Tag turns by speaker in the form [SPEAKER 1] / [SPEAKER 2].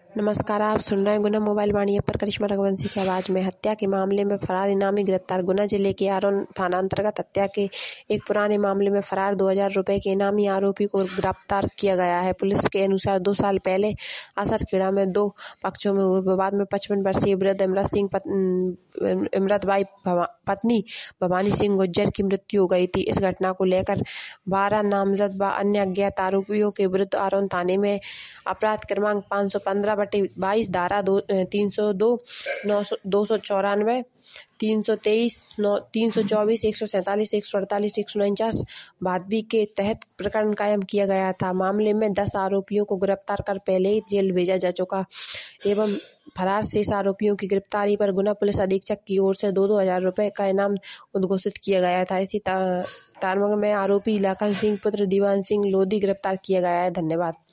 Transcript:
[SPEAKER 1] नमस्कार, आप सुन रहे हैं गुना मोबाइल वाणी पर करिश्मा रघुवंशी की आवाज में। हत्या के मामले में फरार इनामी गिरफ्तार। गुना जिले के आरोन थाना अंतर्गत हत्या के एक पुराने मामले में फरार 2000 रुपए के इनामी आरोपी को गिरफ्तार किया गया है। पुलिस के अनुसार 2 साल पहले आसरखेड़ा में 2 पक्षों में हुए विवाद में 55 वर्षीय वृद्ध इमरतबाई पत्नी भवानी सिंह गुज्जर की मृत्यु हो गई थी। इस घटना को लेकर 12 नामजद व अन्य अज्ञात आरोपियों के विरुद्ध आरोन थाने में अपराध क्रमांक 515/22 धारा 302, 294, 323, 324, 147, 148, 149 भादवी के तहत प्रकरण कायम किया गया था। मामले में 10 आरोपियों को गिरफ्तार कर पहले ही जेल भेजा जा चुका एवं फरार शेष आरोपियों की गिरफ्तारी पर गुना पुलिस अधीक्षक की ओर से 2-2 हजार रुपए का इनाम उद्घोषित किया गया था। इसी तारमग में आरोपी लाखन सिंह पुत्र दीवान सिंह लोधी गिरफ्तार किया गया है। धन्यवाद।